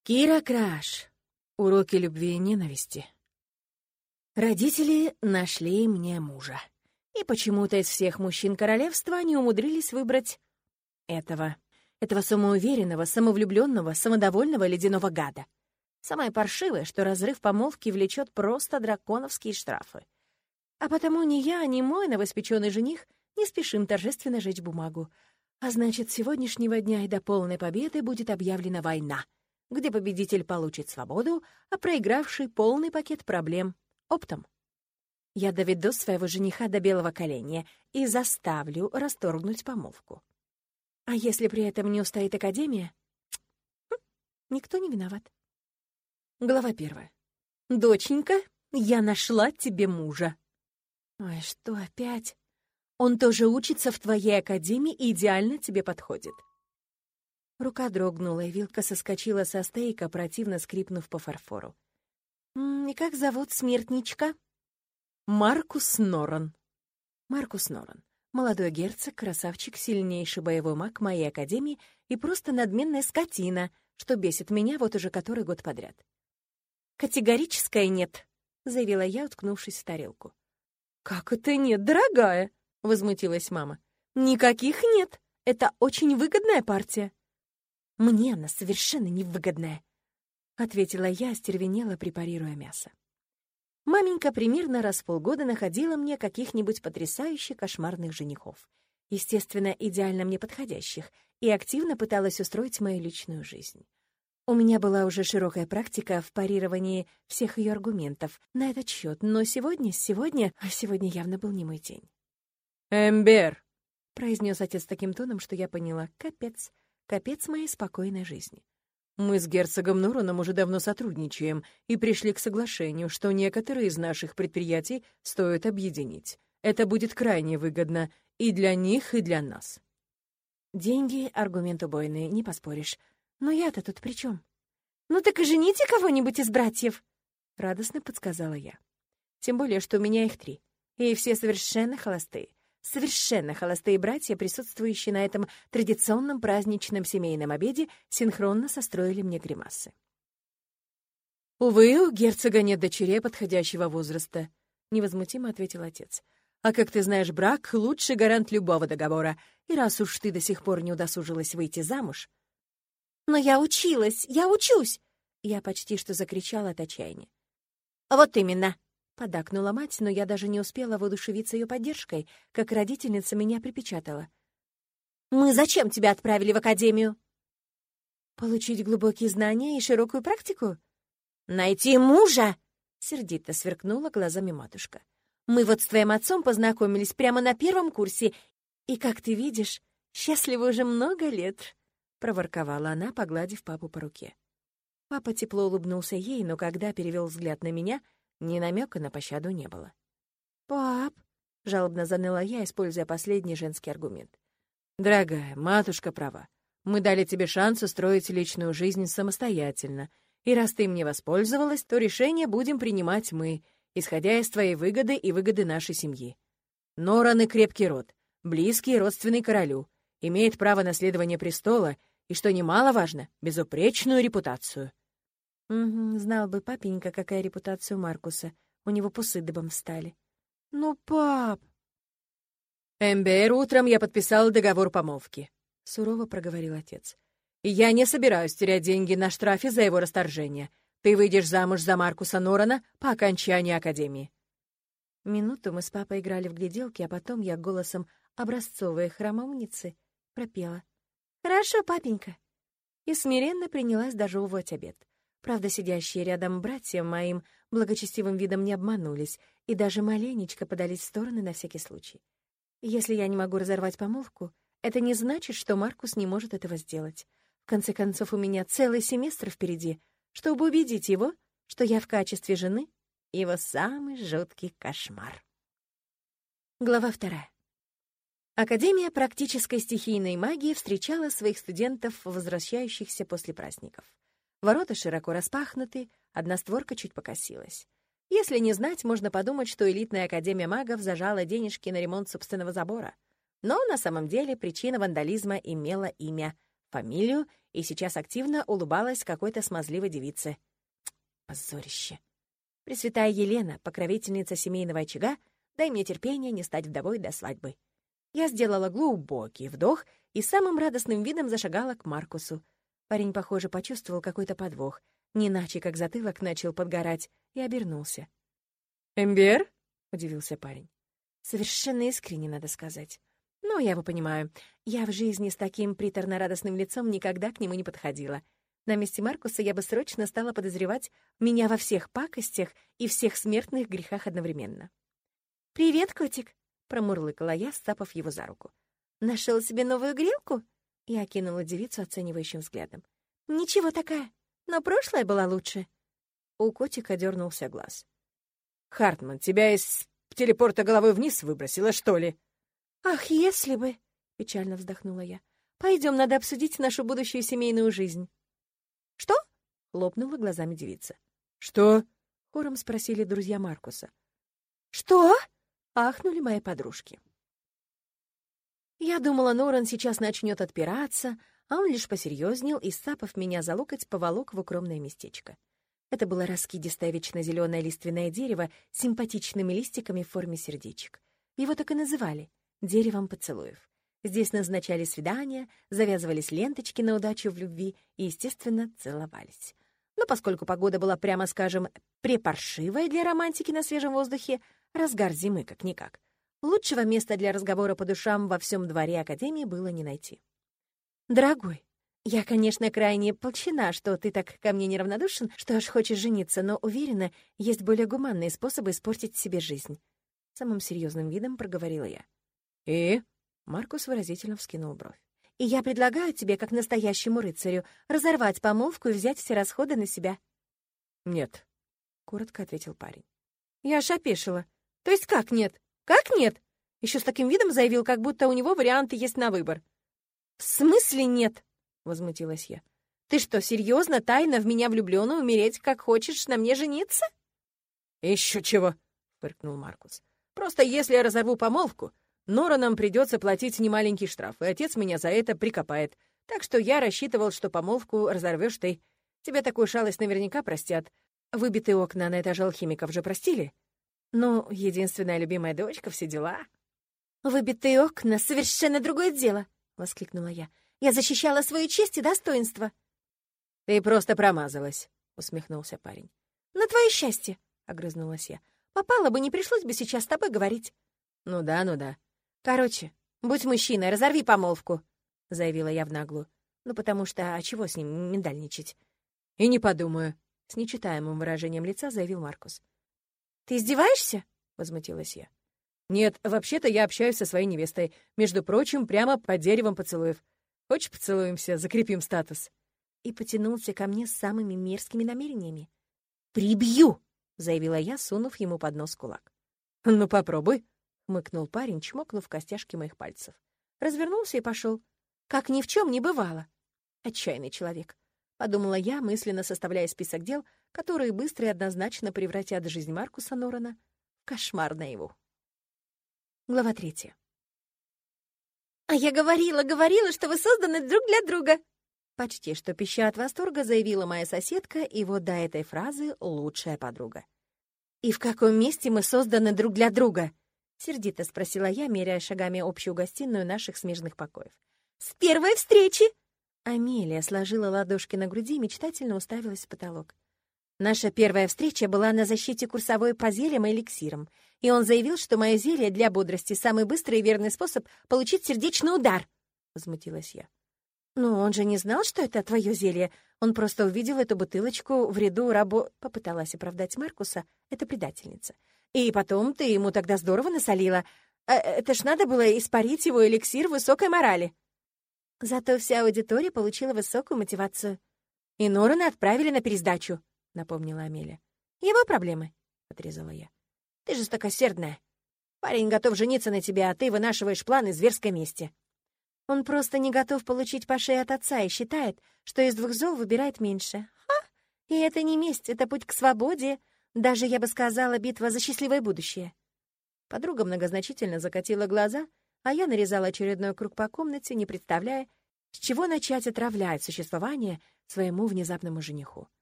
Кира Краш. Уроки любви и ненависти. Родители нашли мне мужа. И почему-то из всех мужчин королевства они умудрились выбрать этого самоуверенного, самовлюбленного, самодовольного ледяного гада. Самое паршивое, что разрыв помолвки влечет просто драконовские штрафы. А потому ни я, ни мой новоиспеченный жених не спешим торжественно жечь бумагу. А значит, с сегодняшнего дня и до полной победы будет объявлена война, где победитель получит свободу, а проигравший — полный пакет проблем оптом. Я доведу своего жениха до белого коленя и заставлю расторгнуть помолвку. А если при этом не устоит Академия? Никто не виноват. Глава 1. «Доченька, я нашла тебе мужа». Ой, что опять? Он тоже учится в твоей академии и идеально тебе подходит. Рука дрогнула, и вилка соскочила со стейка, противно скрипнув по фарфору. «И как зовут смертничка?» «Маркус Норрен». Маркус Норрен. Молодой герцог, красавчик, сильнейший боевой маг моей академии и просто надменная скотина, что бесит меня вот уже который год подряд. «Категорическое нет», — заявила я, уткнувшись в тарелку. «Как это нет, дорогая?» — возмутилась мама. «Никаких нет. Это очень выгодная партия». «Мне она совершенно невыгодная», — ответила я, остервенела, препарируя мясо. Маменька примерно раз в полгода находила мне каких-нибудь потрясающих кошмарных женихов, естественно, идеально мне подходящих, и активно пыталась устроить мою личную жизнь. У меня была уже широкая практика в парировании всех ее аргументов на этот счет, но сегодня явно был не мой день. «Эмбер!» — произнес отец таким тоном, что я поняла — капец моей спокойной жизни. «Мы с герцогом Норреном уже давно сотрудничаем и пришли к соглашению, что некоторые из наших предприятий стоит объединить. Это будет крайне выгодно и для них, и для нас». Деньги — аргумент убойный, не поспоришь. Но я-то тут при чем? «Ну так и жените кого-нибудь из братьев!» — радостно подсказала я. Тем более, что у меня их 3, и все совершенно холостые. Совершенно холостые братья, присутствующие на этом традиционном праздничном семейном обеде, синхронно состроили мне гримасы. «Увы, у герцога нет дочерей подходящего возраста», — невозмутимо ответил отец. «А как ты знаешь, брак — лучший гарант любого договора, и раз уж ты до сих пор не удосужилась выйти замуж...» «Но я училась, я учусь!» Я почти что закричала от отчаяния. «Вот именно!» — поддакнула мать, но я даже не успела воодушевиться ее поддержкой, как родительница меня припечатала. «Мы зачем тебя отправили в академию?» «Получить глубокие знания и широкую практику?» «Найти мужа!» — сердито сверкнула глазами матушка. «Мы вот с твоим отцом познакомились прямо на первом курсе, и, как ты видишь, счастливы уже много лет», — проворковала она, погладив папу по руке. Папа тепло улыбнулся ей, но когда перевел взгляд на меня, ни намека на пощаду не было. «Пап», — жалобно заныла я, используя последний женский аргумент. «Дорогая, матушка права. Мы дали тебе шанс устроить личную жизнь самостоятельно, и раз ты им не воспользовалась, то решение будем принимать мы, исходя из твоей выгоды и выгоды нашей семьи. Норрен — крепкий род, близкий и родственный королю, имеет право наследования престола и, что немаловажно, безупречную репутацию». Знал бы папенька, какая репутация у Маркуса. У него пусы дыбом встали. «Ну, пап...» «Эмбер, утром я подписал договор помолвки», — сурово проговорил отец. «И я не собираюсь терять деньги на штрафе за его расторжение. Ты выйдешь замуж за Маркуса Норрена по окончании академии». Минуту мы с папой играли в гляделки, а потом я голосом образцовой храмовницы пропела: «Хорошо, папенька», и смиренно принялась дожевывать обед. Правда, сидящие рядом братья моим благочестивым видом не обманулись и даже маленечко подались в стороны на всякий случай. Если я не могу разорвать помолвку, это не значит, что Маркус не может этого сделать. В конце концов, у меня целый семестр впереди, чтобы убедить его, что я в качестве жены его самый жуткий кошмар. Глава 2. Академия практической стихийной магии встречала своих студентов, возвращающихся после праздников. Ворота широко распахнуты, одна створка чуть покосилась. Если не знать, можно подумать, что элитная академия магов зажала денежки на ремонт собственного забора. Но на самом деле причина вандализма имела имя, фамилию и сейчас активно улыбалась какой-то смазливой девице. Позорище. Пресвятая Елена, покровительница семейного очага, дай мне терпения не стать вдовой до свадьбы. Я сделала глубокий вдох и самым радостным видом зашагала к Маркусу. Парень, похоже, почувствовал какой-то подвох, не иначе как затылок начал подгорать, и обернулся. «Эмбер?» — удивился парень. Совершенно искренне, надо сказать. Но я его понимаю. Я в жизни с таким приторно-радостным лицом никогда к нему не подходила. На месте Маркуса я бы срочно стала подозревать меня во всех пакостях и всех смертных грехах одновременно. «Привет, котик!» — промурлыкала я, сцапав его за руку. «Нашел себе новую грелку?» Я окинула девицу оценивающим взглядом. «Ничего такая, но прошлая была лучше». У котика дернулся глаз. «Хартман, тебя из телепорта головой вниз выбросило, что ли?» «Ах, если бы!» — печально вздохнула я. «Пойдем, надо обсудить нашу будущую семейную жизнь». «Что?» — хлопнула глазами девица. «Что?» — хором спросили друзья Маркуса. «Что?» — ахнули мои подружки. Я думала, Норан сейчас начнет отпираться, а он лишь посерьезнел и, сцапав меня за локоть, поволок в укромное местечко. Это было раскидистое вечно-зеленое лиственное дерево с симпатичными листиками в форме сердечек. Его так и называли — деревом поцелуев. Здесь назначали свидания, завязывались ленточки на удачу в любви и, естественно, целовались. Но поскольку погода была, прямо скажем, препаршивая для романтики на свежем воздухе, разгар зимы как-никак, лучшего места для разговора по душам во всем дворе Академии было не найти. «Дорогой, я, конечно, крайне польщена, что ты так ко мне неравнодушен, что аж хочешь жениться, но, уверена, есть более гуманные способы испортить себе жизнь». Самым серьезным видом проговорила я. «И?» — Маркус выразительно вскинул бровь. «И я предлагаю тебе, как настоящему рыцарю, разорвать помолвку и взять все расходы на себя». «Нет», — коротко ответил парень. Я аж опешила. «То есть как нет? Как нет?» Еще с таким видом заявил, как будто у него варианты есть на выбор. «В смысле нет?» — возмутилась я. «Ты что, серьезно, тайно в меня влюблённую умереть, как хочешь, на мне жениться?» «Еще чего!» — фыркнул Маркус. «Просто если я разорву помолвку, Норанам придется платить немаленький штраф, и отец меня за это прикопает. Так что я рассчитывал, что помолвку разорвешь ты. Тебе такую шалость наверняка простят. Выбитые окна на этаже алхимиков же простили? Ну, единственная любимая дочка, все дела». «Выбитые окна — совершенно другое дело!» — воскликнула я. «Я защищала свою честь и достоинство». «Ты просто промазалась», — усмехнулся парень. «На твое счастье!» — огрызнулась я. «Попала бы, не пришлось бы сейчас с тобой говорить». «Ну да, ну да». «Короче, будь мужчиной, разорви помолвку», — заявила я в наглую. «Ну, потому что, а чего с ним миндальничать?» «И не подумаю», — с нечитаемым выражением лица заявил Маркус. «Ты издеваешься?» — возмутилась я. «Нет, вообще-то я общаюсь со своей невестой. Между прочим, прямо под деревом поцелуев. Хочешь, поцелуемся, закрепим статус?» И потянулся ко мне с самыми мерзкими намерениями. «Прибью!» — заявила я, сунув ему под нос кулак. «Ну, попробуй», — хмыкнул парень, чмокнув костяшки моих пальцев. Развернулся и пошел. Как ни в чем не бывало. Отчаянный человек. Подумала я, мысленно составляя список дел, которые быстро и однозначно превратят жизнь Маркуса Норана в кошмар наяву. Глава 3. «А я говорила, что вы созданы друг для друга!» Почти что пища от восторга заявила моя соседка, и вот до этой фразы лучшая подруга. «И в каком месте мы созданы друг для друга?» — сердито спросила я, меряя шагами общую гостиную наших смежных покоев. «С первой встречи!» Амелия сложила ладошки на груди и мечтательно уставилась в потолок. Наша первая встреча была на защите курсовой по зельям и эликсирам, и он заявил, что мое зелье для бодрости — самый быстрый и верный способ получить сердечный удар, — возмутилась я. «Ну, он же не знал, что это твое зелье. Он просто увидел эту бутылочку в ряду Попыталась оправдать Маркуса, это предательница. И потом ты ему тогда здорово насолила. Это ж надо было испарить его эликсир высокой морали». Зато вся аудитория получила высокую мотивацию. «И Норана отправили на пересдачу», — напомнила Амелия. «Его проблемы», — отрезала я. «Ты жестокосердная. Парень готов жениться на тебе, а ты вынашиваешь планы зверской мести». Он просто не готов получить по шее от отца и считает, что из двух зол выбирает меньше. Ха! И это не месть, это путь к свободе. Даже, я бы сказала, битва за счастливое будущее. Подруга многозначительно закатила глаза, а я нарезала очередной круг по комнате, не представляя, С чего начать отравлять существование своему внезапному жениху?